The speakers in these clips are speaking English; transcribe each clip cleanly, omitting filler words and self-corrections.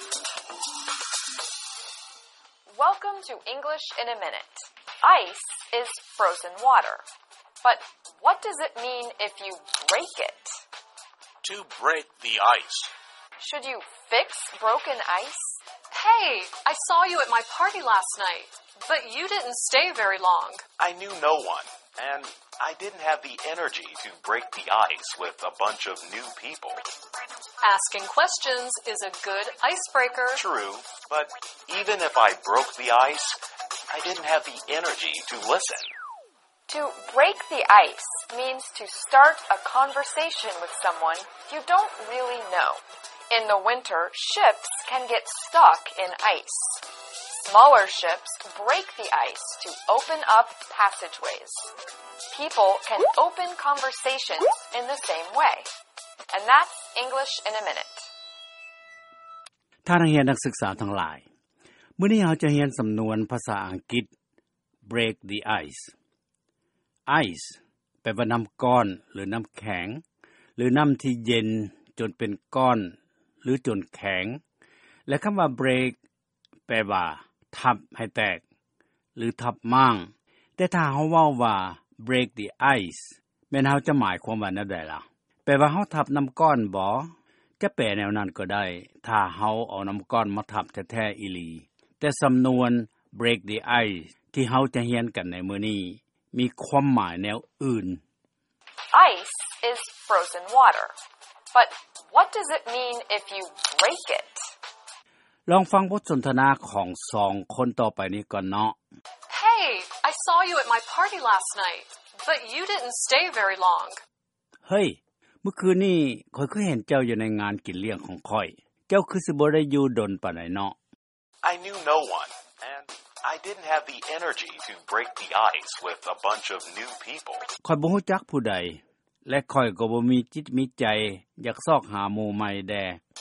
Welcome to English in a Minute. Ice is frozen water. But what does it mean if you break it? To break the ice. Should you fix broken ice? Hey, I saw you at my party last night, but you didn't stay very long. I knew no one, and I didn't have the energy to break the ice with a bunch of new people. Asking questions is a good icebreaker. True, but even if I broke the ice, I didn't have the energy to listen. To break the ice means to start a conversation with someone you don't really know. In the winter, ships can get stuck in ice. Smaller ships break the ice to open up passageways. People can open conversations in the same way. And that's English in a Minute. ท่านนักเรียนนักศึกษาทั้งหลายมื้อนี้เราจะเรียนสำนวนภาษาอังกฤษ break the ice ice แปลว่าน้ำก้อนหรือน้ำแข็งหรือน้ำที่เย็นจนเป็นก้อนหรือจนแข็งและคำว่า break แปลว่าทับให้แตกหรือทับมั่งแต่ถ้าเฮาเว้าว่า break the ice แม่นเฮาจะหมายความว่าแนวใดล่ะแปลว่าเฮาทับน้ำก้อนบ่จะแปลแนวนั้นก็ได้ถ้าเฮาเอาน้ำก้อนมาทับแท้ๆอีหลีแต่สำนวน break the ice ที่เฮาจะเรียนกันในมื้อนี้มีความหมายแนวอื่น Ice is frozen water. But what does it mean if you break it? ลองฟังบทสนทนาของ2คนต่อไปนี้ก่อนเนาะ Hey, I saw you at my party last night, but you didn't stay very long. เฮ้ยเมื่อคืนนี้ข้อยเคยเห็นเจ้าอยู่ในงานกินเลี้ยงของข้อยเจ้าคือสิบ่ได้อยู่ดนปานใดเนาะ I knew no one, and I didn't have the energy to break the ice with a bunch of new people. ข้อยบ่รู้จักผู้ใดและข้อยก็บ่มีจิตมีใจอยากซอกหาหมู่ใหม่แด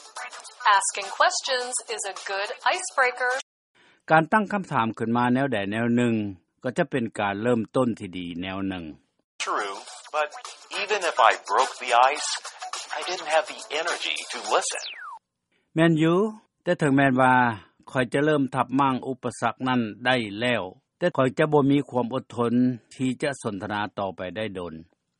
Asking questions is a good icebreaker. การตั้งคำถามขึ้นมาแนวใดแนวหนึ่งก็จะเป็นการเริ่มต้นที่ดีแนวหนึ่ง True, but even if I broke the ice, I didn't have the energy to listen. แม่นอยู่แต่ถึงแม้นว่าข้อยจะเริ่มทับมั่งอุปสรรคนั้นได้แล้วแต่ข้อยจะบ่มีความอดทนที่จะสนทนาต่อไปได้ดน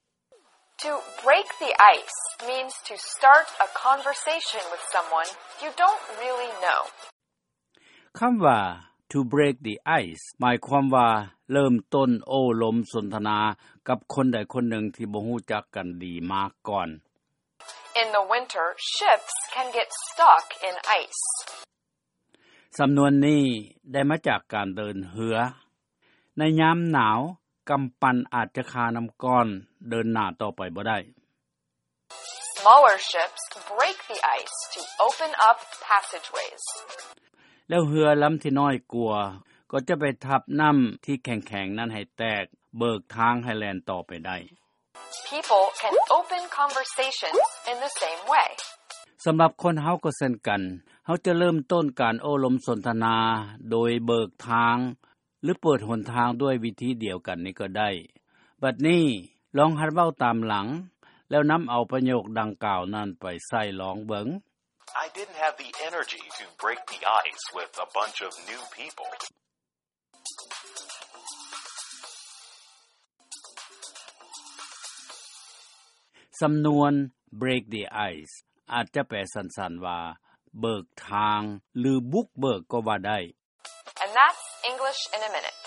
To break the ice means to start a conversation with someone you don't really know. คำว่า to break the ice หมายความว่าเริ่มต้นโอ้ลมสนทนากับคนใดคนหนึ่งที่บ่รู้จักกันดีมาก่อน In the winter, ships can get stuck in ice. สำนวนนี้ได้มาจากการเดินเรือในยามหนาวกำปั้นอาจจะคาน้ำก้อนเดินหน้าต่อไปบ่ได้ Smaller ships break the ice to open up passageways. แล้วเรือลำที่น้อยกว่าก็จะไปทับน้ำที่แข็งๆนั้นให้แตกเบิกทางให้แล่นต่อไปได้ People can open conversations in the same way. สำหรับคนเฮาก็เช่นกันเฮาจะเริ่มต้นการโอ้ลมสนทนาโดยเบิกทางหรือเปิดหนทางด้วยวิธีเดียวกันนี้ก็ได้บัดนี้ลองหัดเว้าตามหลังแล้วนำเอาประโยคดังกล่าวนั้นไปใส่ลองเบิง I didn't have the energy to break the ice with a bunch of new people. สำนวน break the ice อาจจะแปลสั้นๆว่าเบิกทางหรือบุกเบิกก็ว่าได้ And that's English in a Minute.